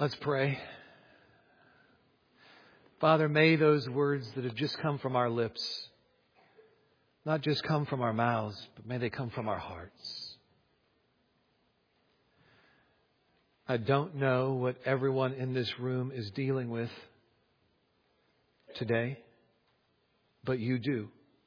Let's pray. Father, may those words that have just come from our lips not just come from our mouths, but may they come from our hearts. I don't know what everyone in this room is dealing with today, but you do.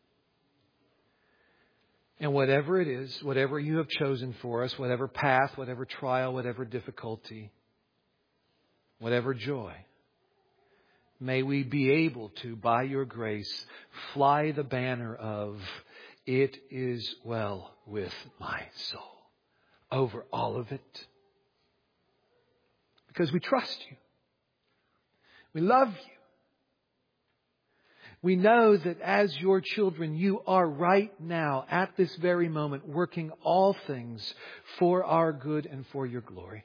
And whatever it is, whatever you have chosen for us, whatever path, whatever trial, whatever difficulty, whatever joy, may we be able to, by your grace, fly the banner of "It is well with my soul" over all of it. Because we trust you. We love you. We know that as your children, you are right now, at this very moment, working all things for our good and for your glory.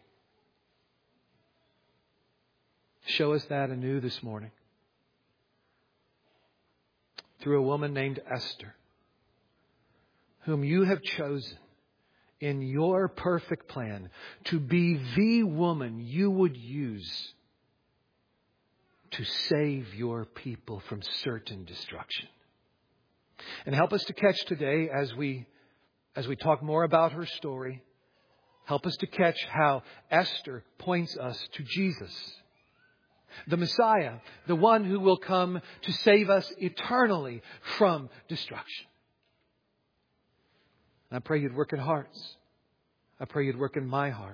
Show us that anew this morning. Through a woman named Esther, whom you have chosen in your perfect plan to be the woman you would use to save your people from certain destruction. And help us to catch today, as we talk more about her story, help us to catch how Esther points us to Jesus, the Messiah, the one who will come to save us eternally from destruction. And I pray you'd work in hearts. I pray you'd work in my heart.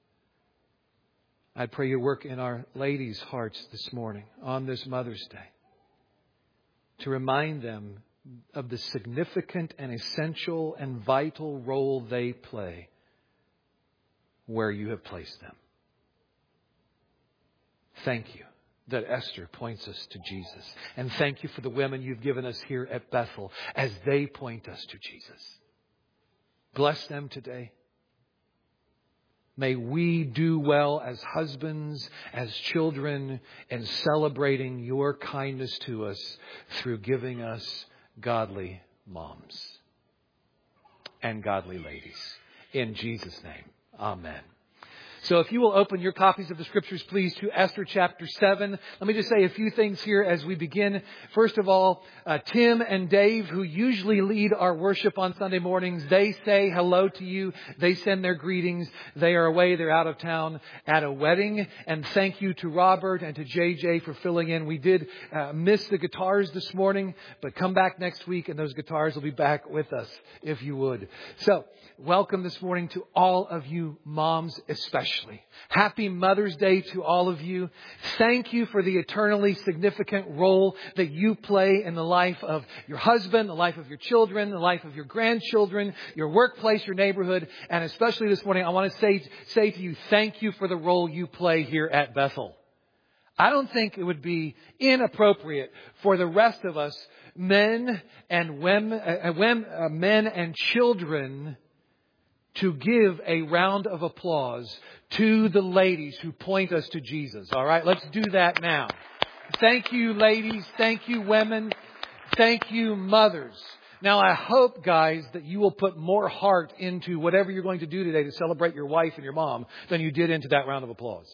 I pray you work in our ladies' hearts this morning on this Mother's Day to remind them of the significant and essential and vital role they play where you have placed them. Thank you that Esther points us to Jesus. And thank you for the women you've given us here at Bethel as they point us to Jesus. Bless them today. May we do well as husbands, as children, in celebrating your kindness to us through giving us godly moms and godly ladies. In Jesus' name, amen. So if you will open your copies of the Scriptures, please, to Esther chapter 7. Let me just say a few things here as we begin. First of all, Tim and Dave, who usually lead our worship on Sunday mornings, they say hello to you. They send their greetings. They are away. They're out of town at a wedding. And thank you to Robert and to JJ for filling in. We did miss the guitars this morning, but come back next week and those guitars will be back with us, if you would. So, welcome this morning to all of you moms especially. Happy Mother's Day to all of you. Thank you for the eternally significant role that you play in the life of your husband, the life of your children, the life of your grandchildren, your workplace, your neighborhood. And especially this morning, I want to say to you, thank you for the role you play here at Bethel. I don't think it would be inappropriate for the rest of us, men and men and children, to give a round of applause to the ladies who point us to Jesus. All right, let's do that now. Thank you, ladies. Thank you, women. Thank you, mothers. Now, I hope, guys, that you will put more heart into whatever you're going to do today to celebrate your wife and your mom than you did into that round of applause.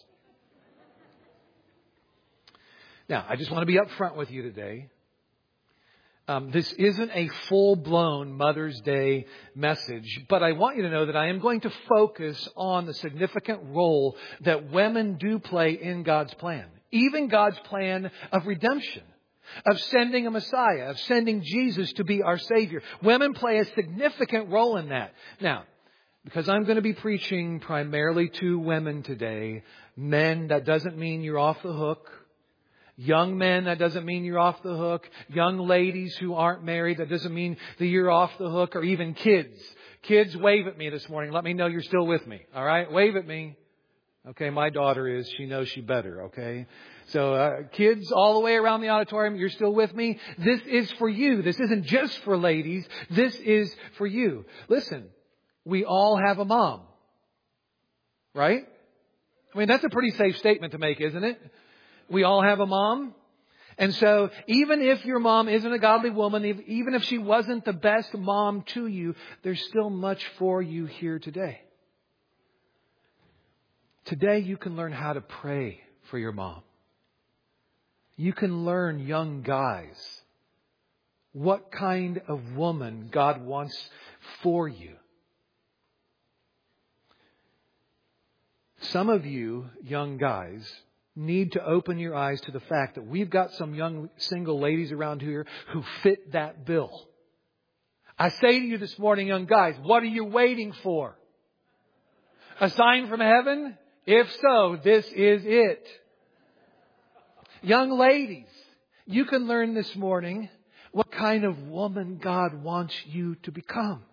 Now, I just want to be upfront with you today. This isn't a full-blown Mother's Day message, but I want you to know that I am going to focus on the significant role that women do play in God's plan. Even God's plan of redemption, of sending a Messiah, of sending Jesus to be our Savior. Women play a significant role in that. Now, because I'm going to be preaching primarily to women today, men, that doesn't mean you're off the hook. Young men, that doesn't mean you're off the hook. Young ladies who aren't married, that doesn't mean that you're off the hook. Or even kids. Kids, wave at me this morning. Let me know you're still with me. All right? Wave at me. Okay, my daughter is. She knows she better. Okay? So kids all the way around the auditorium, you're still with me? This is for you. This isn't just for ladies. This is for you. Listen, we all have a mom. Right? I mean, that's a pretty safe statement to make, isn't it? We all have a mom. And so even if your mom isn't a godly woman, even if she wasn't the best mom to you, there's still much for you here today. Today you can learn how to pray for your mom. You can learn, young guys, what kind of woman God wants for you. Some of you, young guys, need to open your eyes to the fact that we've got some young single ladies around here who fit that bill. I say to you this morning, young guys, what are you waiting for? A sign from heaven? If so, this is it. Young ladies, you can learn this morning what kind of woman God wants you to become.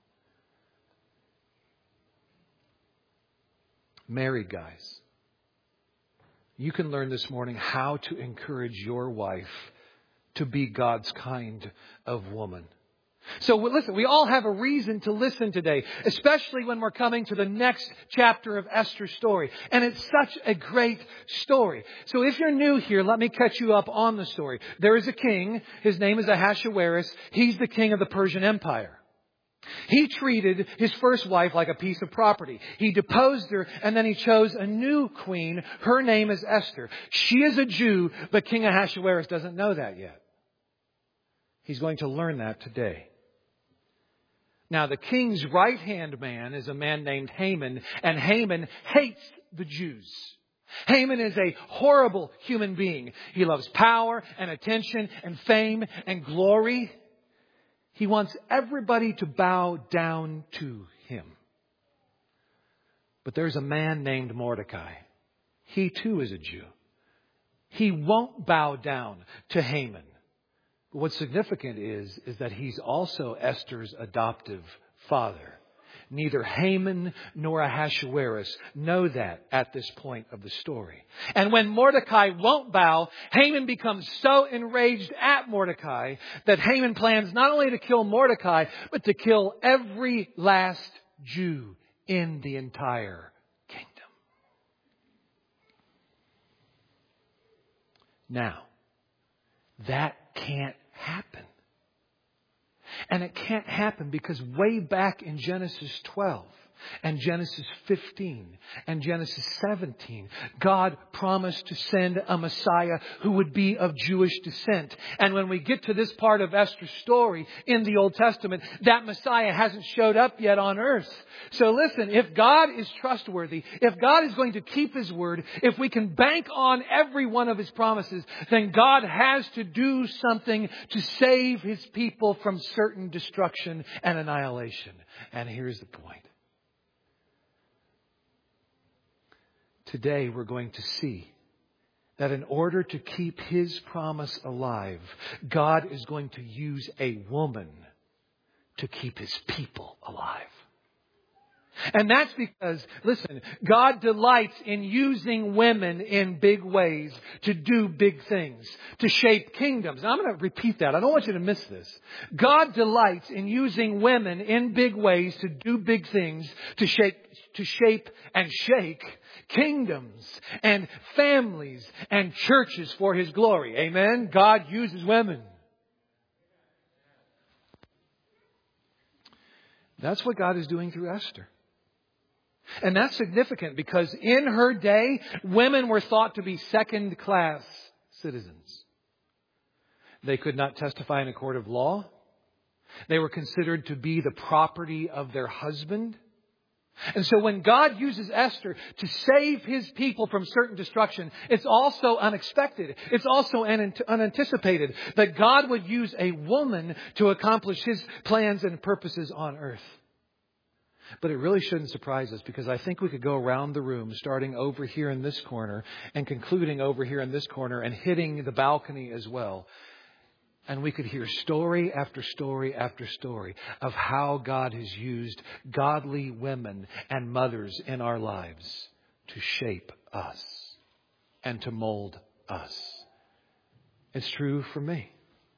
Married guys, you can learn this morning how to encourage your wife to be God's kind of woman. So listen, we all have a reason to listen today, especially when we're coming to the next chapter of Esther's story. And it's such a great story. So if you're new here, let me catch you up on the story. There is a king. His name is Ahasuerus. He's the king of the Persian Empire. He treated his first wife like a piece of property. He deposed her and then he chose a new queen. Her name is Esther. She is a Jew, but King Ahasuerus doesn't know that yet. He's going to learn that today. Now, the king's right-hand man is a man named Haman, and Haman hates the Jews. Haman is a horrible human being. He loves power and attention and fame and glory. He wants everybody to bow down to him. But there's a man named Mordecai. He too is a Jew. He won't bow down to Haman. What's significant is that he's also Esther's adoptive father. Neither Haman nor Ahasuerus know that at this point of the story. And when Mordecai won't bow, Haman becomes so enraged at Mordecai that Haman plans not only to kill Mordecai, but to kill every last Jew in the entire kingdom. Now, that can't happen. And it can't happen because way back in Genesis 12 and Genesis 15 and Genesis 17, God promised to send a Messiah who would be of Jewish descent. And when we get to this part of Esther's story in the Old Testament, that Messiah hasn't showed up yet on earth. So listen, if God is trustworthy, if God is going to keep His word, if we can bank on every one of His promises, then God has to do something to save His people from certain destruction and annihilation. And here's the point. Today we're going to see that in order to keep His promise alive, God is going to use a woman to keep His people alive. And that's because, listen, God delights in using women in big ways to do big things, to shape kingdoms. And I'm going to repeat that. I don't want you to miss this. God delights in using women in big ways to do big things, to shape and shake kingdoms and families and churches for His glory. Amen? God uses women. That's what God is doing through Esther. And that's significant because in her day, women were thought to be second-class citizens. They could not testify in a court of law. They were considered to be the property of their husband. And so when God uses Esther to save His people from certain destruction, it's also unexpected. It's also unanticipated that God would use a woman to accomplish His plans and purposes on earth. But it really shouldn't surprise us because I think we could go around the room, starting over here in this corner and concluding over here in this corner and hitting the balcony as well. And we could hear story after story after story of how God has used godly women and mothers in our lives to shape us and to mold us. It's true for me.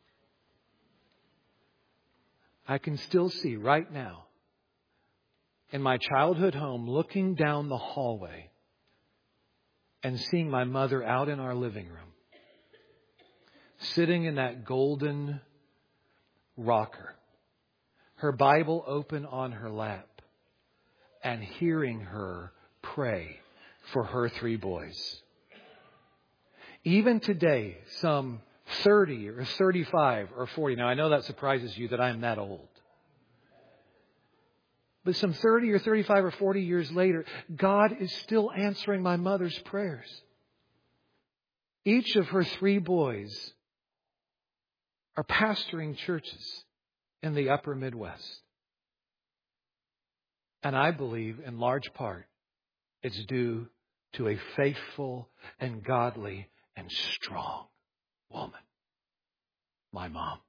I can still see right now in my childhood home, looking down the hallway and seeing my mother out in our living room, sitting in that golden rocker, her Bible open on her lap, and hearing her pray for her 3 boys. Even today, some 30 or 35 or 40. Now, I know that surprises you that I'm that old. But some 30 or 35 or 40 years later, God is still answering my mother's prayers. Each of her 3 boys are pastoring churches in the upper Midwest. And I believe in large part it's due to a faithful and godly and strong woman, my mom.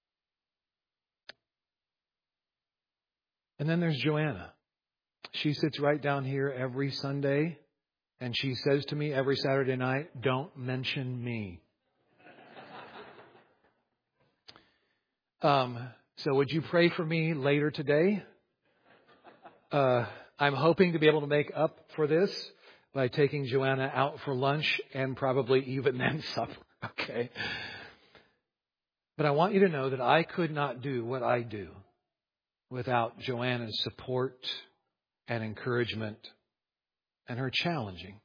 And then there's Joanna. She sits right down here every Sunday, and she says to me every Saturday night, "Don't mention me." So would you pray for me later today? I'm hoping to be able to make up for this by taking Joanna out for lunch and probably even then supper. Okay. But I want you to know that I could not do what I do without Joanna's support and encouragement and her challenging.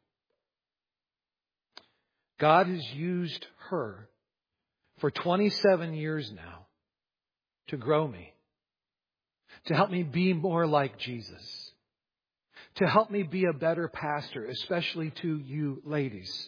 God has used her for 27 years now to grow me, to help me be more like Jesus, to help me be a better pastor, especially to you ladies.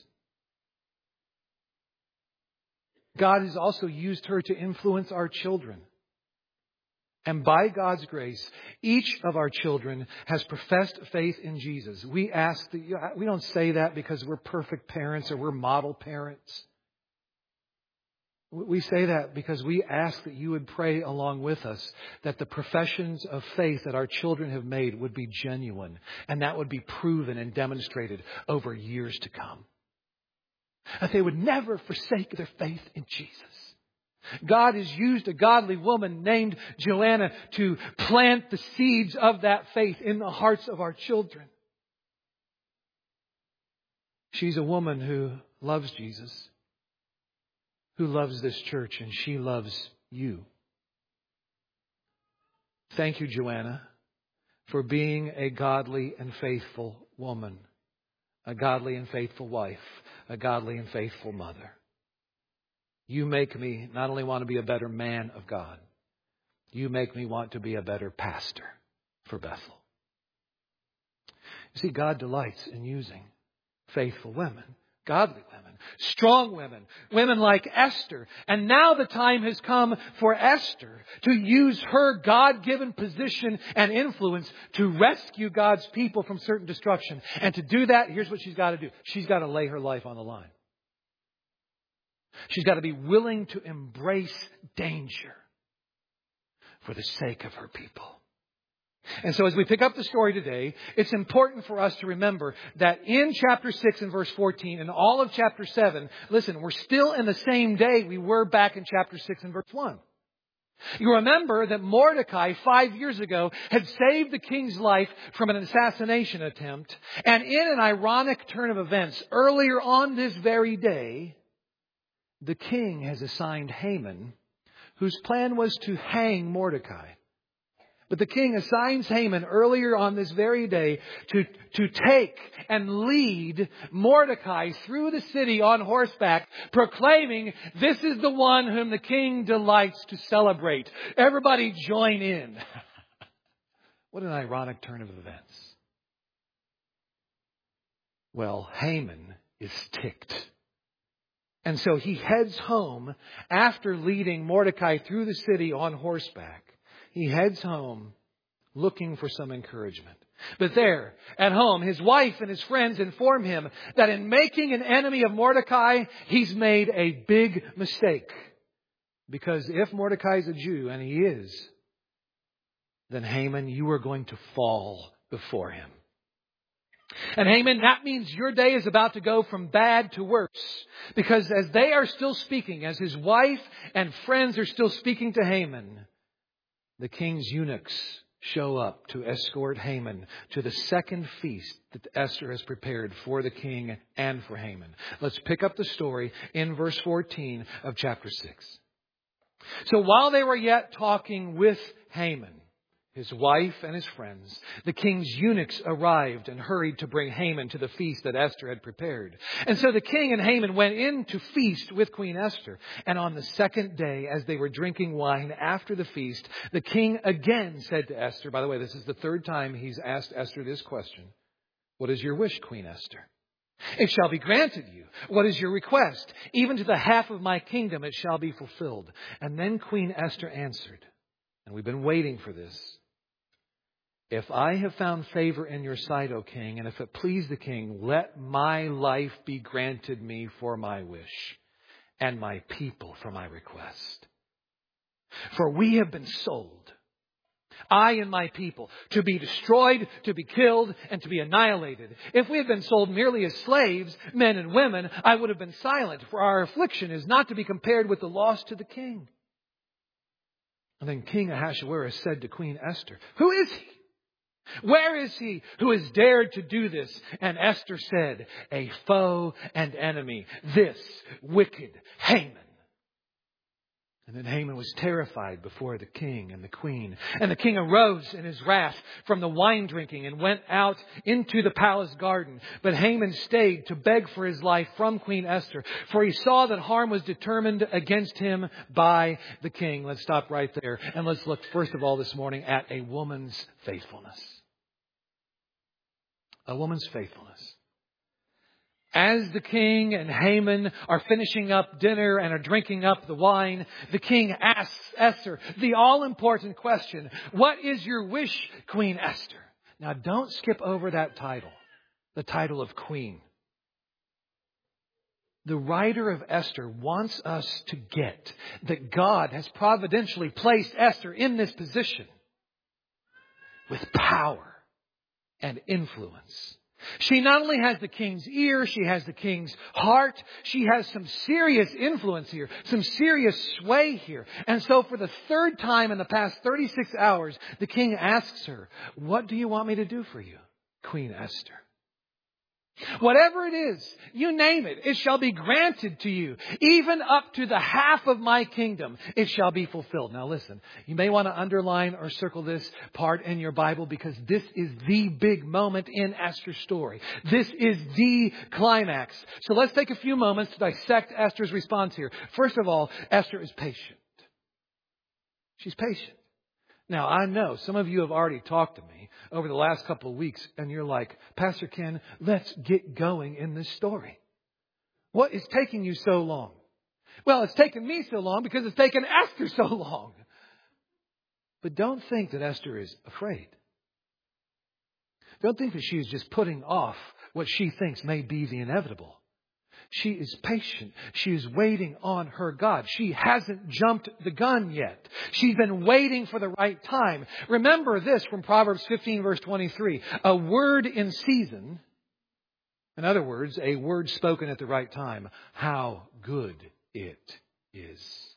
God has also used her to influence our children. And by God's grace, each of our children has professed faith in Jesus. We don't say that because we're perfect parents or we're model parents. We say that because we ask that you would pray along with us that the professions of faith that our children have made would be genuine, and that would be proven and demonstrated over years to come. That they would never forsake their faith in Jesus. God has used a godly woman named Joanna to plant the seeds of that faith in the hearts of our children. She's a woman who loves Jesus, who loves this church, and she loves you. Thank you, Joanna, for being a godly and faithful woman, a godly and faithful wife, a godly and faithful mother. You make me not only want to be a better man of God, you make me want to be a better pastor for Bethel. You see, God delights in using faithful women, godly women, strong women, women like Esther. And now the time has come for Esther to use her God-given position and influence to rescue God's people from certain destruction. And to do that, here's what she's got to do. She's got to lay her life on the line. She's got to be willing to embrace danger for the sake of her people. And so as we pick up the story today, it's important for us to remember that in chapter 6 and verse 14 and all of chapter 7, listen, we're still in the same day we were back in chapter 6 and verse 1. You remember that Mordecai 5 years ago had saved the king's life from an assassination attempt. And in an ironic turn of events, earlier on this very day, the king has assigned Haman, whose plan was to hang Mordecai. But the king assigns Haman earlier on this very day to take and lead Mordecai through the city on horseback, proclaiming, "This is the one whom the king delights to celebrate. Everybody join in." What an ironic turn of events. Well, Haman is ticked. And so he heads home after leading Mordecai through the city on horseback. He heads home looking for some encouragement. But there, at home, his wife and his friends inform him that in making an enemy of Mordecai, he's made a big mistake. Because if Mordecai is a Jew, and he is, then Haman, you are going to fall before him. And Haman, that means your day is about to go from bad to worse. Because as they are still speaking, as his wife and friends are still speaking to Haman, the king's eunuchs show up to escort Haman to the second feast that Esther has prepared for the king and for Haman. Let's pick up the story in verse 14 of chapter 6. So while they were yet talking with Haman, his wife and his friends, the king's eunuchs arrived and hurried to bring Haman to the feast that Esther had prepared. And so the king and Haman went in to feast with Queen Esther. And on the second day, as they were drinking wine after the feast, the king again said to Esther, by the way, this is the third time he's asked Esther this question, "What is your wish, Queen Esther?" "It shall be granted you. What is your request? Even to the half of my kingdom it shall be fulfilled." And then Queen Esther answered, and we've been waiting for this, "If I have found favor in your sight, O king, and if it please the king, let my life be granted me for my wish, and my people for my request. For we have been sold, I and my people, to be destroyed, to be killed, and to be annihilated. If we had been sold merely as slaves, men and women, I would have been silent, for our affliction is not to be compared with the loss to the king." And then King Ahasuerus said to Queen Esther, "Who is he? Where is he who has dared to do this?" And Esther said, "A foe and enemy, this wicked Haman." And then Haman was terrified before the king and the queen. And the king arose in his wrath from the wine drinking and went out into the palace garden. But Haman stayed to beg for his life from Queen Esther, for he saw that harm was determined against him by the king. Let's stop right there. And let's look first of all this morning at a woman's faithfulness. A woman's faithfulness. As the king and Haman are finishing up dinner and are drinking up the wine, the king asks Esther the all-important question, "What is your wish, Queen Esther?" Now, don't skip over that title, the title of queen. The writer of Esther wants us to get that God has providentially placed Esther in this position with power and influence. She not only has the king's ear, she has the king's heart. She has some serious influence here, some serious sway here. And so for the third time in the past 36 hours, the king asks her, "What do you want me to do for you, Queen Esther?" "Whatever it is, you name it, it shall be granted to you. Even up to the half of my kingdom, it shall be fulfilled." Now listen, you may want to underline or circle this part in your Bible because this is the big moment in Esther's story. This is the climax. So let's take a few moments to dissect Esther's response here. First of all, Esther is patient. She's patient. Now, I know some of you have already talked to me over the last couple of weeks, and you're like, "Pastor Ken, let's get going in this story. What is taking you so long?" Well, it's taken me so long because it's taken Esther so long. But don't think that Esther is afraid. Don't think that she is just putting off what she thinks may be the inevitable. She is patient. She is waiting on her God. She hasn't jumped the gun yet. She's been waiting for the right time. Remember this from Proverbs 15, verse 23. A word in season, in other words, a word spoken at the right time, how good it is.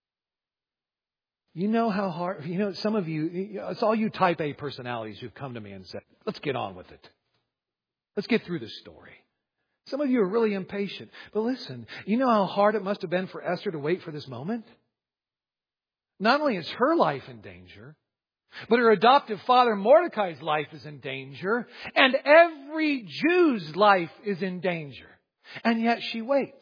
You know how hard, some of you, it's all you type A personalities who've come to me and said, "Let's get on with it. Let's get through this story." Some of you are really impatient. But listen, you know how hard it must have been for Esther to wait for this moment? Not only is her life in danger, but her adoptive father Mordecai's life is in danger, and every Jew's life is in danger. And yet she waits.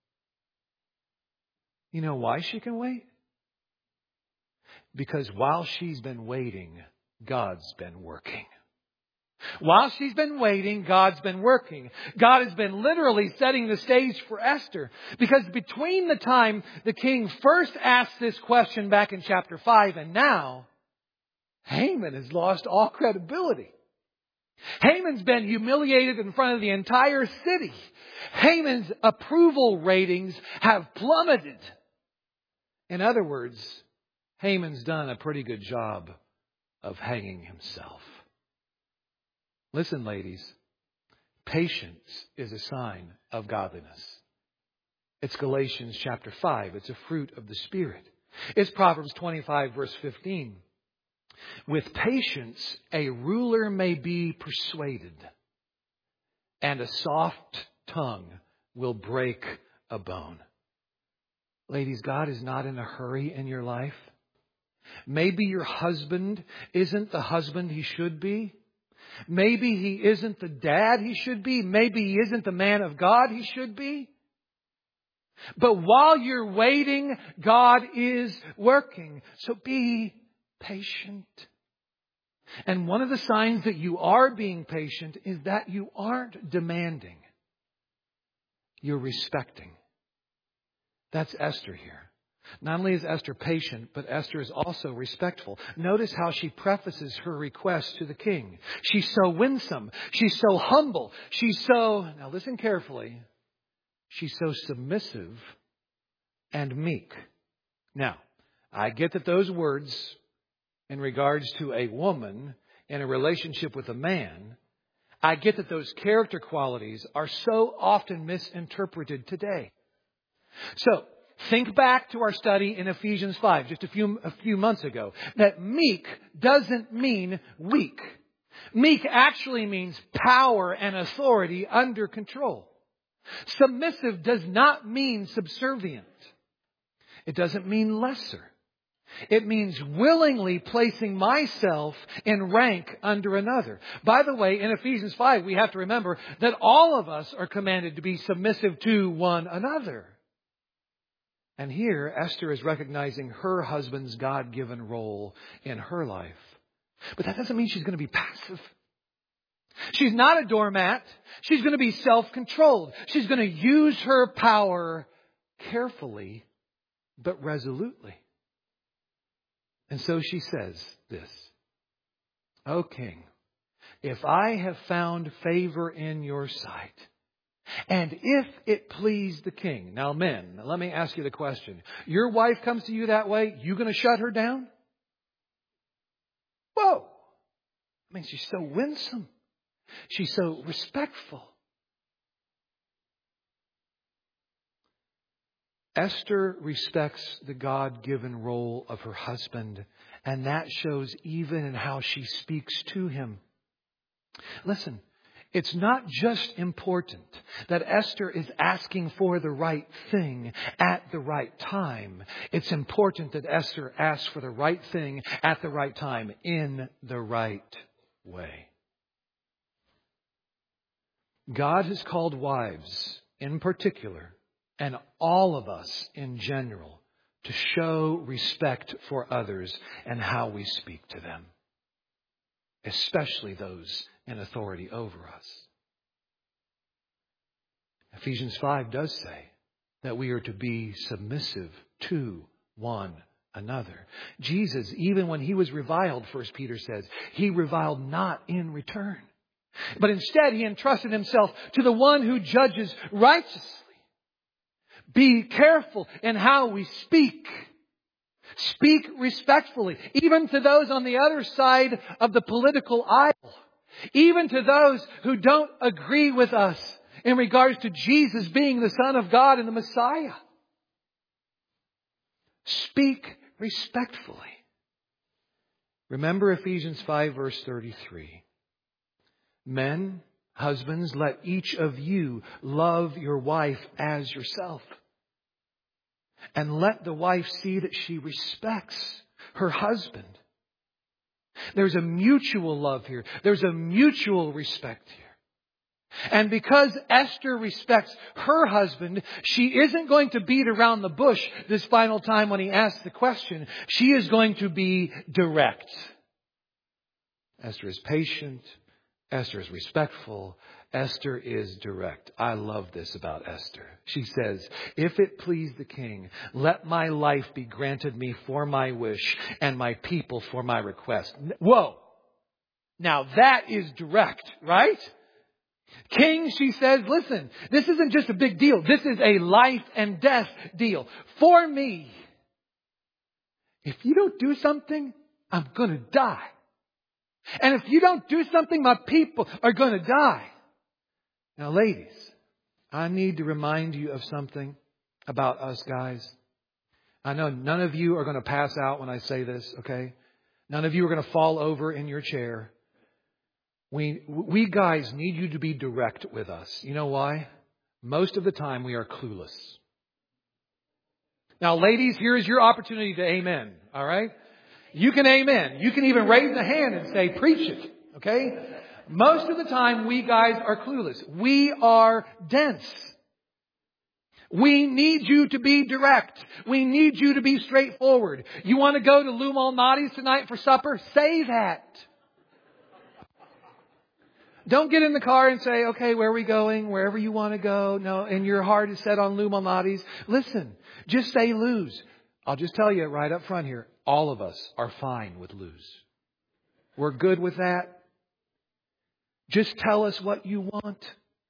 You know why she can wait? Because while she's been waiting, God's been working. While she's been waiting, God's been working. God has been literally setting the stage for Esther. Because between the time the king first asked this question back in chapter 5 and now, Haman has lost all credibility. Haman's been humiliated in front of the entire city. Haman's approval ratings have plummeted. In other words, Haman's done a pretty good job of hanging himself. Listen, ladies, patience is a sign of godliness. It's Galatians chapter 5. It's a fruit of the Spirit. It's Proverbs 25, verse 15. With patience, a ruler may be persuaded, and a soft tongue will break a bone. Ladies, God is not in a hurry in your life. Maybe your husband isn't the husband he should be. Maybe he isn't the dad he should be. Maybe he isn't the man of God he should be. But while you're waiting, God is working. So be patient. And one of the signs that you are being patient is that you aren't demanding. You're respecting. That's Esther here. Not only is Esther patient, but Esther is also respectful. Notice how she prefaces her request to the king. She's so winsome. She's so humble. Now listen carefully, she's so submissive and meek. Now, I get that those words in regards to a woman in a relationship with a man, I get that those character qualities are so often misinterpreted today. So, think back to our study in Ephesians 5, just a few months ago, that meek doesn't mean weak. Meek actually means power and authority under control. Submissive does not mean subservient. It doesn't mean lesser. It means willingly placing myself in rank under another. By the way, in Ephesians 5, we have to remember that all of us are commanded to be submissive to one another. And here, Esther is recognizing her husband's God-given role in her life. But that doesn't mean she's going to be passive. She's not a doormat. She's going to be self-controlled. She's going to use her power carefully, but resolutely. And so she says this, "O king, if I have found favor in your sight, and if it please the king." Now, men, let me ask you the question. Your wife comes to you that way, you going to shut her down? Whoa! I mean, she's so winsome. She's so respectful. Esther respects the God-given role of her husband, and that shows even in how she speaks to him. Listen, it's not just important that Esther is asking for the right thing at the right time. It's important that Esther asks for the right thing at the right time in the right way. God has called wives in particular, and all of us in general, to show respect for others and how we speak to them, especially those in authority over us. Ephesians 5 does say that we are to be submissive to one another. Jesus, even when he was reviled, 1 Peter says, he reviled not in return, but instead he entrusted himself to the one who judges righteously. Be careful in how we speak. Speak respectfully, even to those on the other side of the political aisle, even to those who don't agree with us in regards to Jesus being the Son of God and the Messiah. Speak respectfully. Remember Ephesians 5 verse 33. Men, husbands, let each of you love your wife as yourself. And let the wife see that she respects her husband. There's a mutual love here. There's a mutual respect here. And because Esther respects her husband, she isn't going to beat around the bush this final time when he asks the question. She is going to be direct. Esther is patient. Esther is respectful. Esther is direct. I love this about Esther. She says, if it please the king, let my life be granted me for my wish and my people for my request. Whoa. Now that is direct, right? King, she says, listen, this isn't just a big deal. This is a life and death deal. For me, if you don't do something, I'm going to die. And if you don't do something, my people are going to die. Now, ladies, I need to remind you of something about us guys. I know none of you are going to pass out when I say this, okay? None of you are going to fall over in your chair. We guys need you to be direct with us. You know why? Most of the time we are clueless. Now, ladies, here is your opportunity to amen. All right? You can amen. You can even raise a hand and say, preach it. Okay? Most of the time, we guys are clueless. We are dense. We need you to be direct. We need you to be straightforward. You want to go to Lou Malnati's tonight for supper? Say that. Don't get in the car and say, okay, where are we going? Wherever you want to go. No, and your heart is set on Lou Malnati's. Listen, just say Lou's. I'll just tell you right up front here, all of us are fine with Lou's. We're good with that. Just tell us what you want.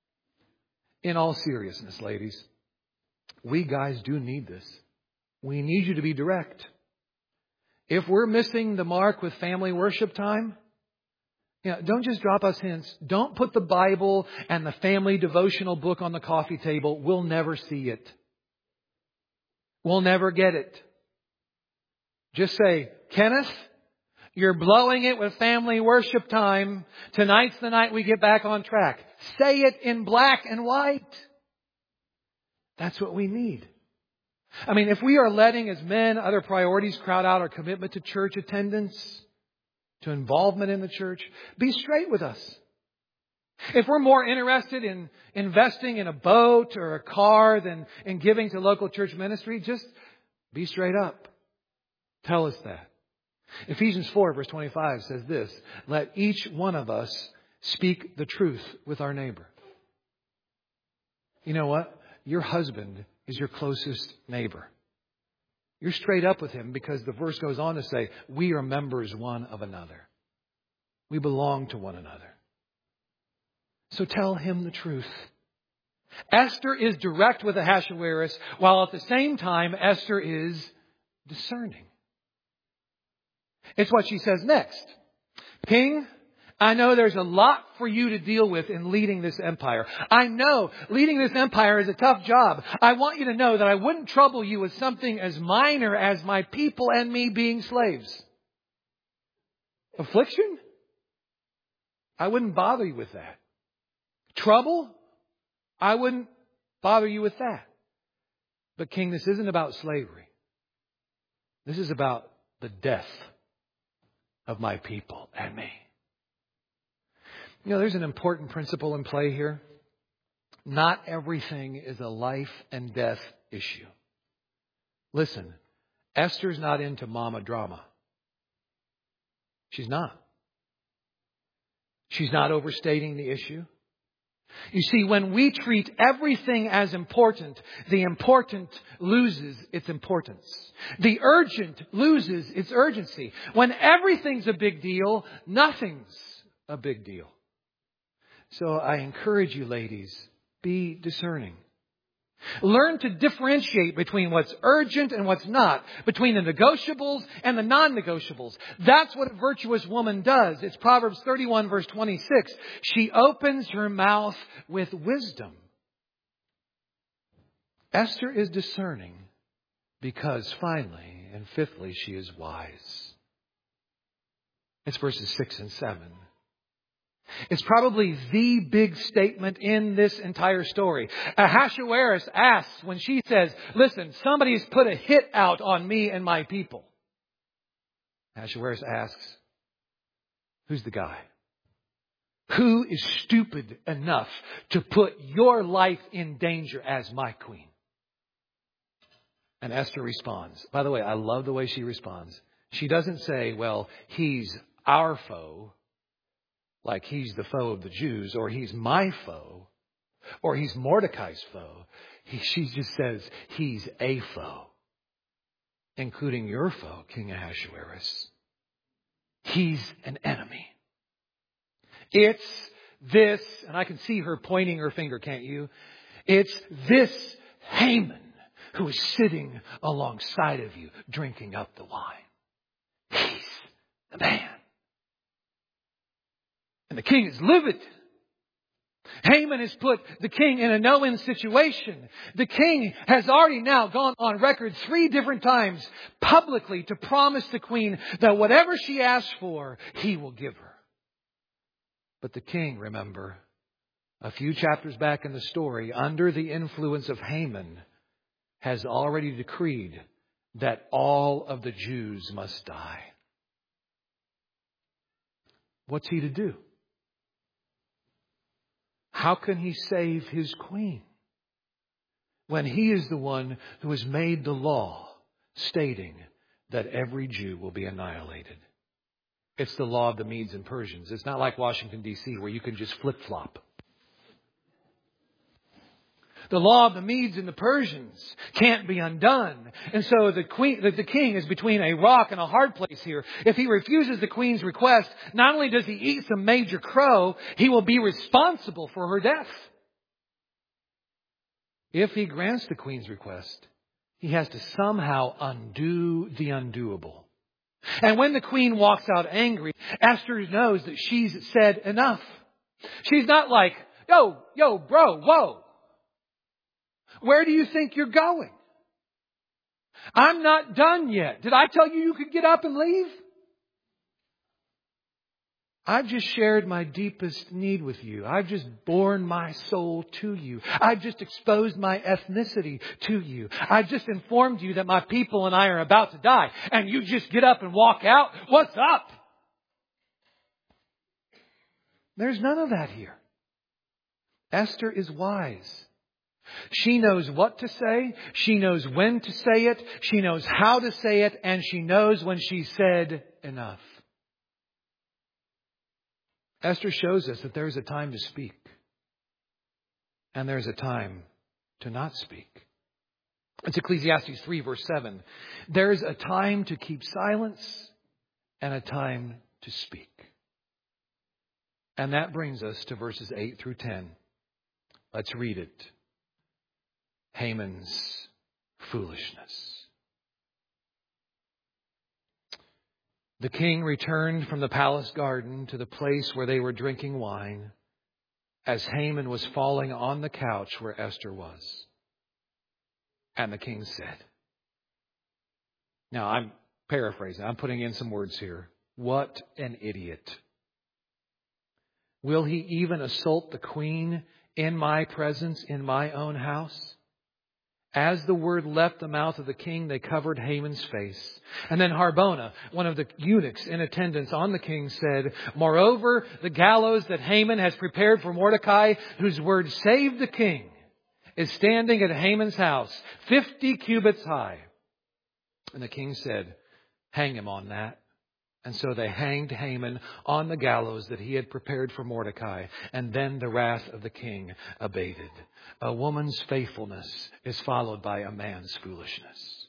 In all seriousness, ladies, we guys do need this. We need you to be direct. If we're missing the mark with family worship time, don't just drop us hints. Don't put the Bible and the family devotional book on the coffee table. We'll never see it. We'll never get it. Just say, Kenneth, you're blowing it with family worship time. Tonight's the night we get back on track. Say it in black and white. That's what we need. I mean, if we are letting as men other priorities crowd out our commitment to church attendance, to involvement in the church, be straight with us. If we're more interested in investing in a boat or a car than in giving to local church ministry, just be straight up. Tell us that. Ephesians 4 verse 25 says this, let each one of us speak the truth with our neighbor. You know what? Your husband is your closest neighbor. You're straight up with him because the verse goes on to say, we are members one of another. We belong to one another. So tell him the truth. Esther is direct with Ahasuerus, while at the same time Esther is discerning. It's what she says next. King, I know there's a lot for you to deal with in leading this empire. I know leading this empire is a tough job. I want you to know that I wouldn't trouble you with something as minor as my people and me being slaves. Affliction? I wouldn't bother you with that. Trouble? I wouldn't bother you with that. But King, this isn't about slavery. This is about the death of my people and me. There's an important principle in play here. Not everything is a life and death issue. Listen, Esther's not into mama drama. She's not. She's not overstating the issue. You see, when we treat everything as important, the important loses its importance. The urgent loses its urgency. When everything's a big deal, nothing's a big deal. So I encourage you, ladies, be discerning. Learn to differentiate between what's urgent and what's not, between the negotiables and the non-negotiables. That's what a virtuous woman does. It's Proverbs 31 verse 26. She opens her mouth with wisdom. Esther is discerning because finally and fifthly she is wise. It's verses 6 and 7. It's probably the big statement in this entire story. Ahasuerus asks when she says, listen, somebody's put a hit out on me and my people. Ahasuerus asks, who's the guy? Who is stupid enough to put your life in danger as my queen? And Esther responds. By the way, I love the way she responds. She doesn't say, well, he's our foe. Like he's the foe of the Jews, or he's my foe, or he's Mordecai's foe. She just says he's a foe, including your foe, King Ahasuerus. He's an enemy. It's this, and I can see her pointing her finger, can't you? It's this Haman who is sitting alongside of you, drinking up the wine. He's the man. And the king is livid. Haman has put the king in a no-win situation. The king has already now gone on record 3 different times publicly to promise the queen that whatever she asks for, he will give her. But the king, remember, a few chapters back in the story, under the influence of Haman, has already decreed that all of the Jews must die. What's he to do? How can he save his queen when he is the one who has made the law stating that every Jew will be annihilated? It's the law of the Medes and Persians. It's not like Washington, D.C., where you can just flip-flop. The law of the Medes and the Persians can't be undone. And so the king is between a rock and a hard place here. If he refuses the queen's request, not only does he eat some major crow, he will be responsible for her death. If he grants the queen's request, he has to somehow undo the undoable. And when the queen walks out angry, Esther knows that she's said enough. She's not like, yo, bro, whoa. Where do you think you're going? I'm not done yet. Did I tell you you could get up and leave? I've just shared my deepest need with you. I've just borne my soul to you. I've just exposed my ethnicity to you. I've just informed you that my people and I are about to die. And you just get up and walk out? What's up? There's none of that here. Esther is wise. She knows what to say. She knows when to say it. She knows how to say it. And she knows when she said enough. Esther shows us that there's a time to speak. And there's a time to not speak. It's Ecclesiastes 3 verse 7. There's a time to keep silence and a time to speak. And that brings us to verses 8 through 10. Let's read it. Haman's foolishness. The king returned from the palace garden to the place where they were drinking wine, as Haman was falling on the couch where Esther was. And the king said, now I'm paraphrasing, I'm putting in some words here. What an idiot. Will he even assault the queen in my presence, in my own house? As the word left the mouth of the king, they covered Haman's face. And then Harbona, one of the eunuchs in attendance on the king, said, moreover, the gallows that Haman has prepared for Mordecai, whose word saved the king, is standing at Haman's house, 50 cubits high. And the king said, hang him on that. And so they hanged Haman on the gallows that he had prepared for Mordecai. And then the wrath of the king abated. A woman's faithfulness is followed by a man's foolishness.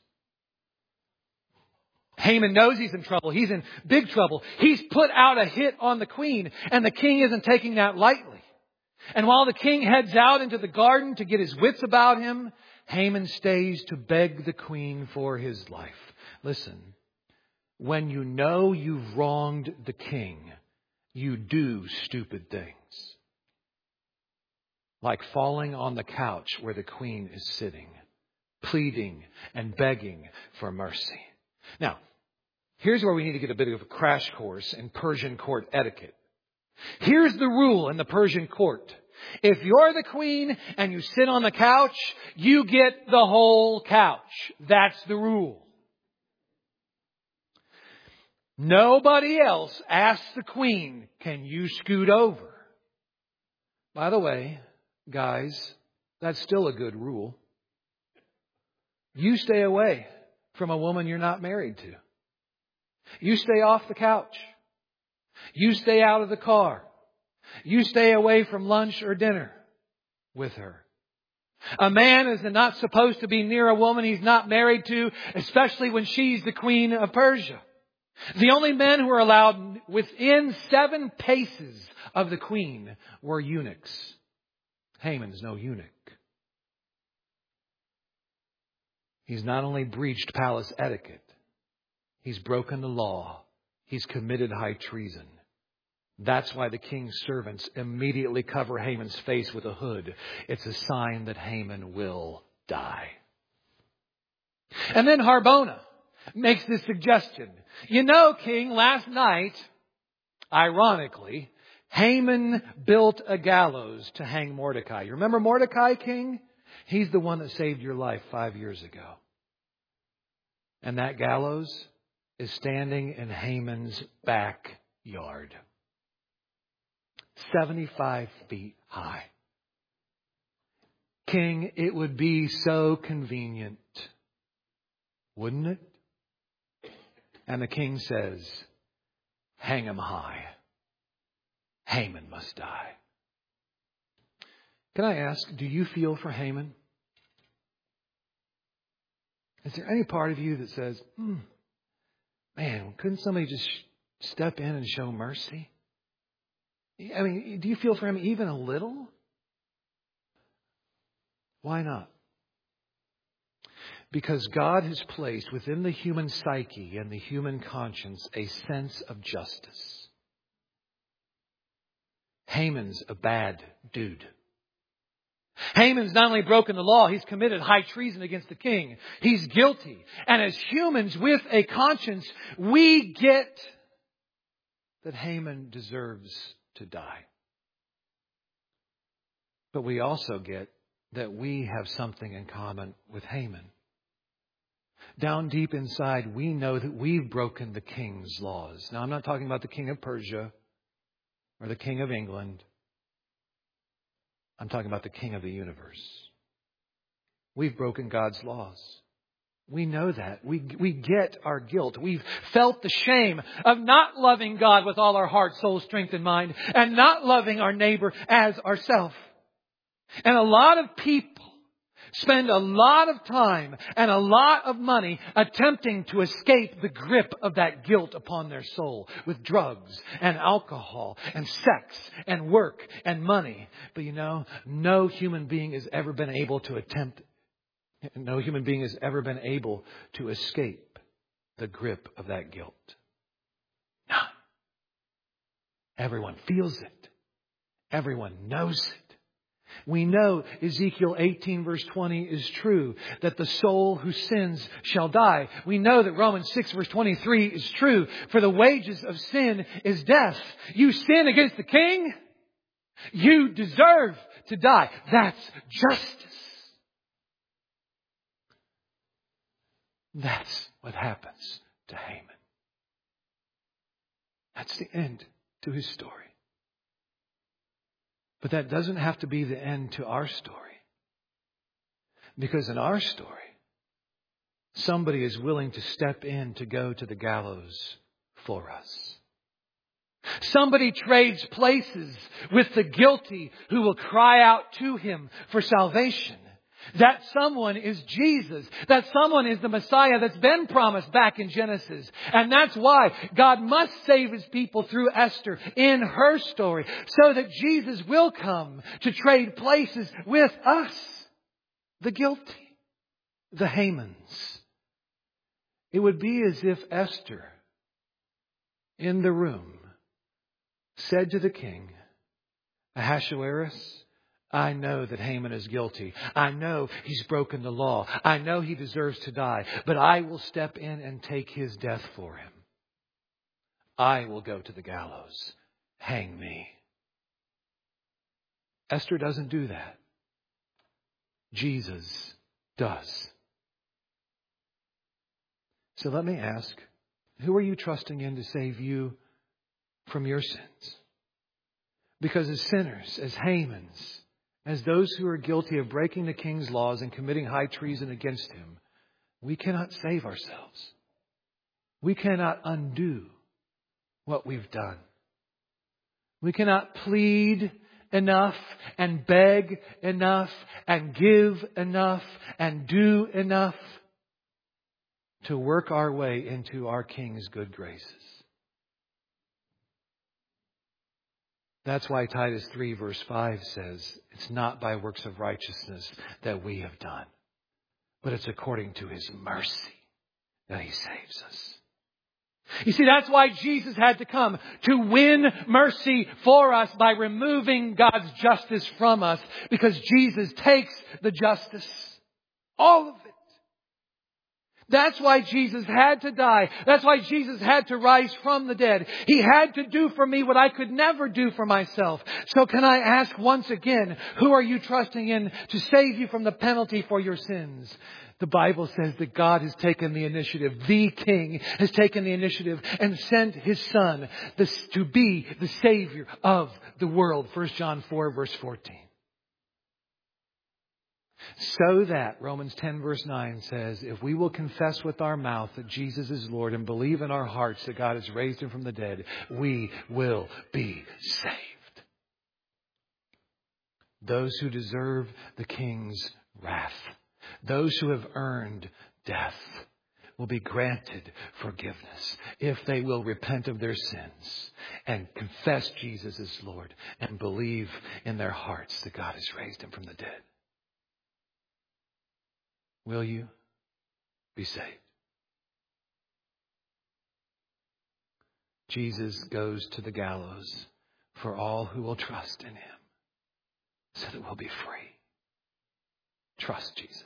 Haman knows he's in trouble. He's in big trouble. He's put out a hit on the queen. And the king isn't taking that lightly. And while the king heads out into the garden to get his wits about him, Haman stays to beg the queen for his life. Listen. When you know you've wronged the king, you do stupid things. Like falling on the couch where the queen is sitting, pleading and begging for mercy. Now, here's where we need to get a bit of a crash course in Persian court etiquette. Here's the rule in the Persian court. If you're the queen and you sit on the couch, you get the whole couch. That's the rule. Nobody else asks the queen, can you scoot over? By the way, guys, that's still a good rule. You stay away from a woman you're not married to. You stay off the couch. You stay out of the car. You stay away from lunch or dinner with her. A man is not supposed to be near a woman he's not married to, especially when she's the queen of Persia. The only men who were allowed within 7 paces of the queen were eunuchs. Haman's no eunuch. He's not only breached palace etiquette, he's broken the law. He's committed high treason. That's why the king's servants immediately cover Haman's face with a hood. It's a sign that Haman will die. And then Harbona makes this suggestion. You know, king, last night, ironically, Haman built a gallows to hang Mordecai. You remember Mordecai, king? He's the one that saved your life 5 years ago. And that gallows is standing in Haman's backyard. 75 feet high. King, it would be so convenient, wouldn't it? And the king says, hang him high. Haman must die. Can I ask, do you feel for Haman? Is there any part of you that says, man, couldn't somebody just step in and show mercy? I mean, do you feel for him even a little? Why not? Because God has placed within the human psyche and the human conscience a sense of justice. Haman's a bad dude. Haman's not only broken the law, he's committed high treason against the king. He's guilty. And as humans with a conscience, we get that Haman deserves to die. But we also get that we have something in common with Haman. Down deep inside, we know that we've broken the king's laws. Now, I'm not talking about the king of Persia or the king of England. I'm talking about the king of the universe. We've broken God's laws. We know that. We get our guilt. We've felt the shame of not loving God with all our heart, soul, strength, and mind, and not loving our neighbor as ourselves. And a lot of people spend a lot of time and a lot of money attempting to escape the grip of that guilt upon their soul with drugs and alcohol and sex and work and money. But you know, no human being has ever been able to escape the grip of that guilt. None. Everyone feels it. Everyone knows it. We know Ezekiel 18 verse 20 is true, that the soul who sins shall die. We know that Romans 6 verse 23 is true, for the wages of sin is death. You sin against the king, you deserve to die. That's justice. That's what happens to Haman. That's the end to his story. But that doesn't have to be the end to our story. Because in our story, somebody is willing to step in to go to the gallows for us. Somebody trades places with the guilty who will cry out to him for salvation. That someone is Jesus. That someone is the Messiah that's been promised back in Genesis. And that's why God must save His people through Esther in her story, so that Jesus will come to trade places with us, the guilty, the Hamans. It would be as if Esther, in the room, said to the king, Ahasuerus, I know that Haman is guilty. I know he's broken the law. I know he deserves to die. But I will step in and take his death for him. I will go to the gallows. Hang me. Esther doesn't do that. Jesus does. So let me ask, who are you trusting in to save you from your sins? Because as sinners, as Hamans, as those who are guilty of breaking the king's laws and committing high treason against him, we cannot save ourselves. We cannot undo what we've done. We cannot plead enough and beg enough and give enough and do enough to work our way into our King's good graces. That's why Titus 3 verse 5 says, it's not by works of righteousness that we have done, but it's according to His mercy that He saves us. You see, that's why Jesus had to come, to win mercy for us by removing God's justice from us, because Jesus takes the justice, all of it. That's why Jesus had to die. That's why Jesus had to rise from the dead. He had to do for me what I could never do for myself. So can I ask once again, who are you trusting in to save you from the penalty for your sins? The Bible says that God has taken the initiative. The King has taken the initiative and sent His Son to be the Savior of the world. 1 John 4 verse 14. So that, Romans 10 verse 9 says, if we will confess with our mouth that Jesus is Lord and believe in our hearts that God has raised Him from the dead, we will be saved. Those who deserve the King's wrath, those who have earned death, will be granted forgiveness if they will repent of their sins and confess Jesus as Lord and believe in their hearts that God has raised Him from the dead. Will you be saved? Jesus goes to the gallows for all who will trust in Him so that we'll be free. Trust Jesus.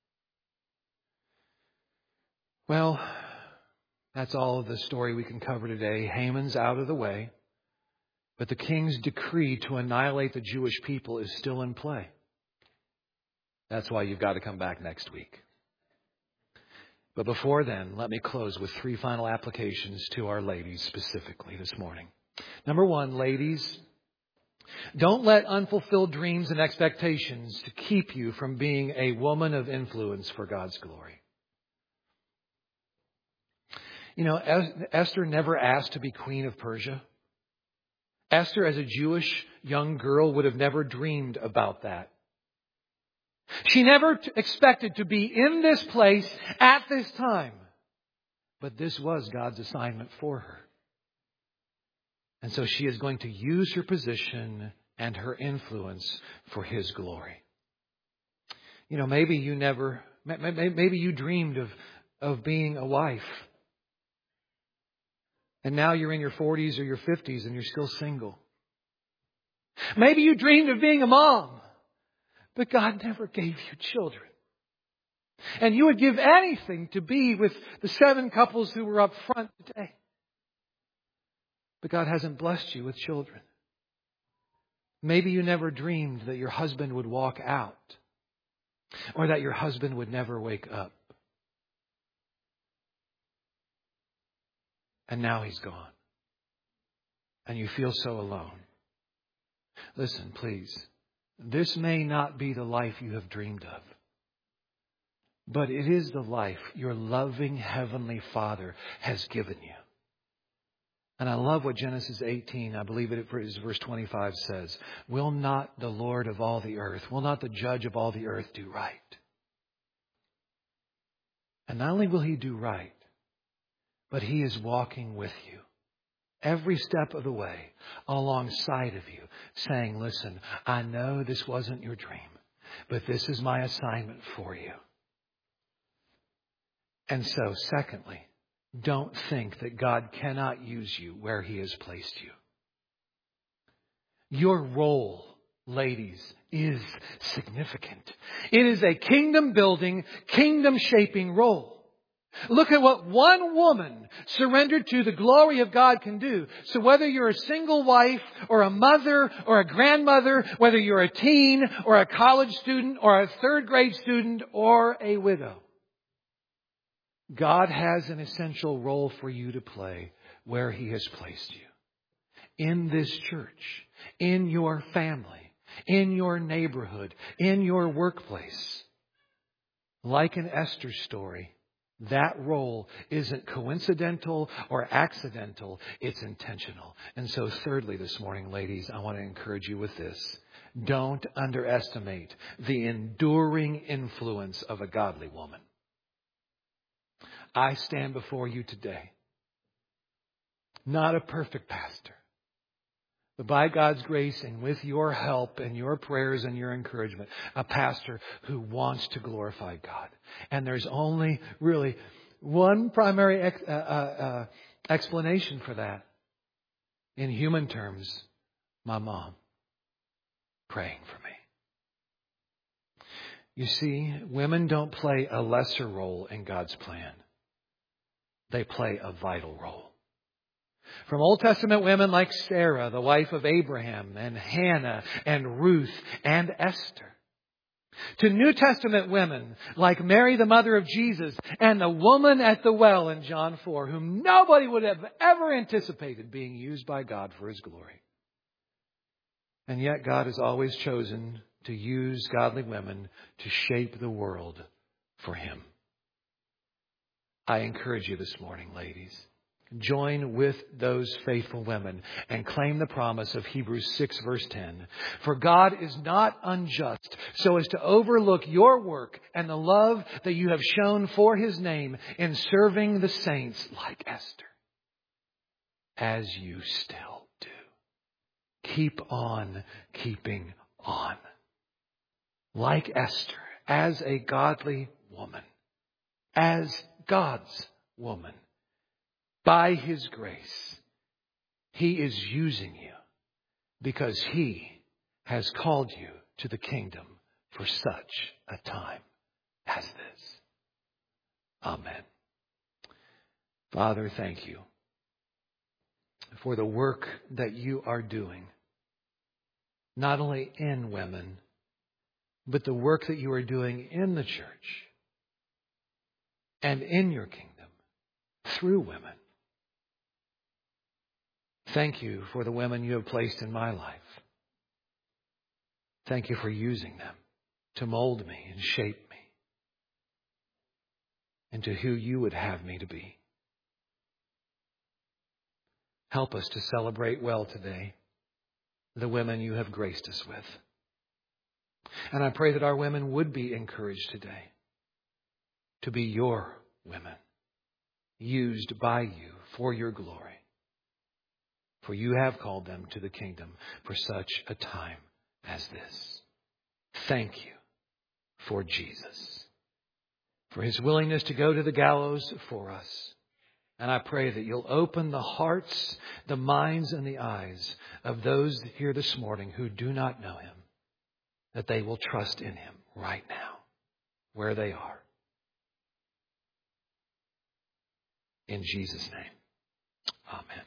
Well, that's all of the story we can cover today. Haman's out of the way, but the king's decree to annihilate the Jewish people is still in play. That's why you've got to come back next week. But before then, let me close with 3 final applications to our ladies specifically this morning. Number 1, ladies, don't let unfulfilled dreams and expectations to keep you from being a woman of influence for God's glory. You know, Esther never asked to be queen of Persia. Esther, as a Jewish young girl, would have never dreamed about that. She never expected to be in this place at this time. But this was God's assignment for her. And so she is going to use her position and her influence for His glory. You know, maybe you dreamed of being a wife. And now you're in your 40s or your 50s and you're still single. Maybe you dreamed of being a mom. But God never gave you children. And you would give anything to be with the 7 couples who were up front today. But God hasn't blessed you with children. Maybe you never dreamed that your husband would walk out. Or that your husband would never wake up. And now he's gone. And you feel so alone. Listen, please. This may not be the life you have dreamed of. But it is the life your loving Heavenly Father has given you. And I love what Genesis 18, I believe it is verse 25 says. Will not the Lord of all the earth, will not the Judge of all the earth do right? And not only will He do right, but He is walking with you. Every step of the way alongside of you saying, listen, I know this wasn't your dream, but this is my assignment for you. And so, secondly, don't think that God cannot use you where He has placed you. Your role, ladies, is significant. It is a kingdom building, kingdom shaping role. Look at what one woman surrendered to the glory of God can do. So whether you're a single wife or a mother or a grandmother, whether you're a teen or a college student or a 3rd grade student or a widow, God has an essential role for you to play where He has placed you. In this church, in your family, in your neighborhood, in your workplace. Like in Esther's story, that role isn't coincidental or accidental. It's intentional. And so thirdly this morning, ladies, I want to encourage you with this. Don't underestimate the enduring influence of a godly woman. I stand before you today, not a perfect pastor, but by God's grace and with your help and your prayers and your encouragement, a pastor who wants to glorify God. And there's only really one primary explanation for that. In human terms, my mom praying for me. You see, women don't play a lesser role in God's plan. They play a vital role. From Old Testament women like Sarah, the wife of Abraham, and Hannah, and Ruth, and Esther, to New Testament women like Mary, the mother of Jesus, and the woman at the well in John 4, whom nobody would have ever anticipated being used by God for His glory. And yet God has always chosen to use godly women to shape the world for Him. I encourage you this morning, ladies, join with those faithful women and claim the promise of Hebrews 6 verse 10. For God is not unjust so as to overlook your work and the love that you have shown for His name in serving the saints like Esther, as you still do. Keep on keeping on. Like Esther, as a godly woman, as God's woman, by His grace, He is using you because He has called you to the kingdom for such a time as this. Amen. Father, thank you for the work that you are doing, not only in women, but the work that you are doing in the church and in your kingdom through women. Thank you for the women you have placed in my life. Thank you for using them to mold me and shape me into who you would have me to be. Help us to celebrate well today the women you have graced us with. And I pray that our women would be encouraged today to be your women, used by you for your glory. For you have called them to the kingdom for such a time as this. Thank you for Jesus, for His willingness to go to the gallows for us. And I pray that you'll open the hearts, the minds, and the eyes of those here this morning who do not know Him, that they will trust in Him right now, where they are. In Jesus' name, amen.